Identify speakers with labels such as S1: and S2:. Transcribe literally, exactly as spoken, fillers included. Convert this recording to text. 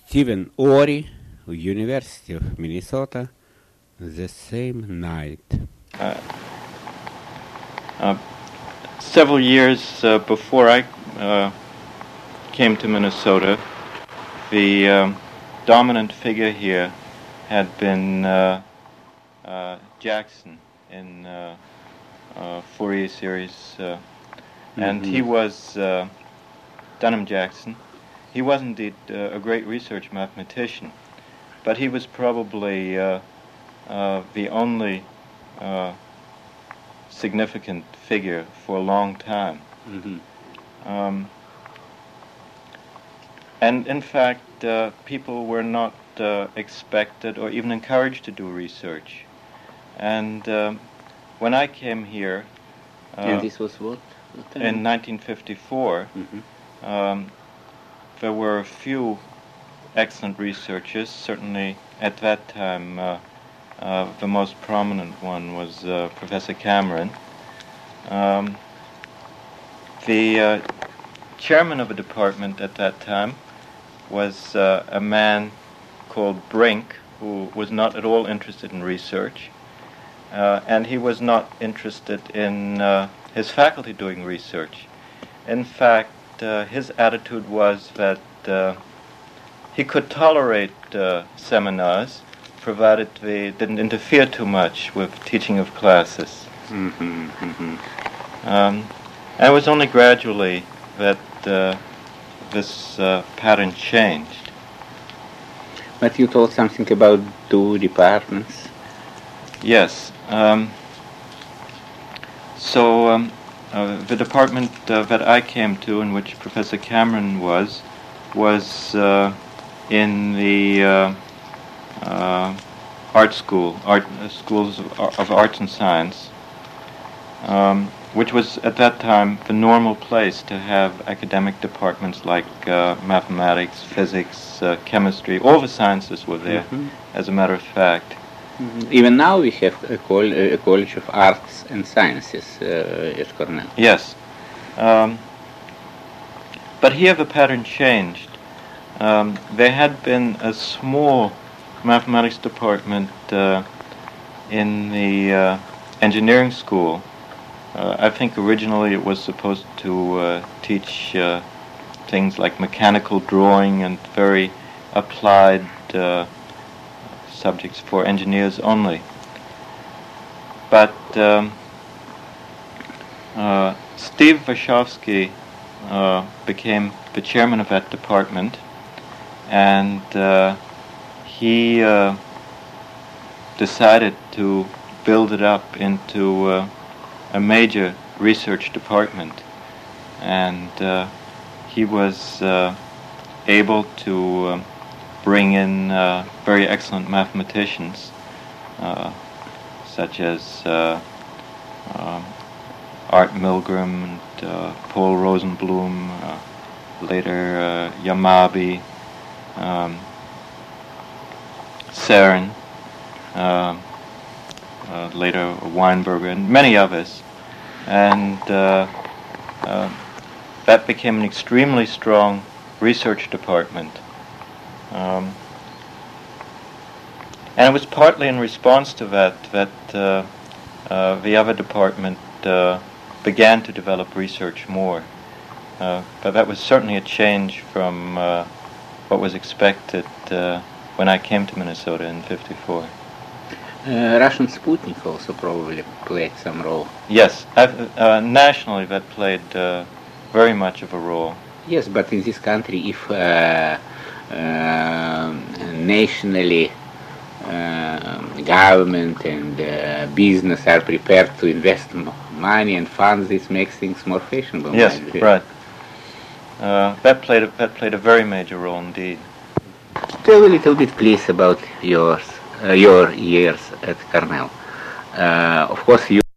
S1: Stephen Ori, University of Minnesota, the same night.
S2: Uh, uh, several years uh, before I uh, came to Minnesota, the um, dominant figure here had been uh, uh, Jackson in uh, uh, Fourier series, uh, mm-hmm. and he was uh, Dunham Jackson. He was indeed uh, a great research mathematician, but he was probably uh, uh, the only uh, significant figure for a long time. Mm-hmm. Um, and in fact, uh, people were not uh, expected or even encouraged to do research. And um, when I came here, uh,
S3: and this was what?
S2: In nineteen fifty-four, mm-hmm. um, there were a few excellent researchers. Certainly at that time, uh, uh, the most prominent one was uh, Professor Cameron. Um, the uh, chairman of a department at that time was uh, a man called Brink, who was not at all interested in research, uh, and he was not interested in uh, his faculty doing research. In fact, uh, his attitude was that uh, he could tolerate uh, seminars provided they didn't interfere too much with teaching of classes. Mm-hmm, mm-hmm. Um, and it was only gradually that uh, this uh, pattern changed.
S3: But you told something about two departments.
S2: Yes. Um, so um, uh, the department uh, that I came to, in which Professor Cameron was, was uh, in the uh, uh, art school, art uh, schools of, of arts and science, um, which was at that time the normal place to have academic departments like uh, mathematics, physics, uh, chemistry. All the sciences were there, mm-hmm. as a matter of fact.
S3: Mm-hmm. Even now we have a, col a College of Arts and Sciences uh, at Cornell.
S2: Yes. Um, but here the pattern changed. Um, there had been a small mathematics department uh, in the uh, engineering school. Uh, I think originally it was supposed to uh, teach uh, things like mechanical drawing and very applied uh, subjects for engineers only. But um, uh, Steve Warshawski uh, became the chairman of that department, and uh, he uh, decided to build it up into uh, a major research department, and uh, he was uh, able to uh, bring in uh, very excellent mathematicians, uh, such as uh, uh, Art Milgram and uh, Paul Rosenblum, uh, later uh, Yamabe, um, Cern, uh, uh, later Weinberger, and many others. And uh, uh, that became an extremely strong research department. Um, and it was partly in response to that that uh, uh, the other department uh, began to develop research more. Uh, but that was certainly a change from uh, what was expected uh, when I came to Minnesota in fifty-four.
S3: Uh, Russian Sputnik also probably played some role.
S2: Yes, I've, uh, nationally that played uh, very much of a role.
S3: Yes, but in this country, if uh, uh, nationally uh, government and uh, business are prepared to invest money and funds, this makes things more fashionable.
S2: Yes, right. Uh, that played a, that played a very major role indeed.
S3: Tell a little bit, please, about yours, uh, your years at Cornell. Uh, of course, you.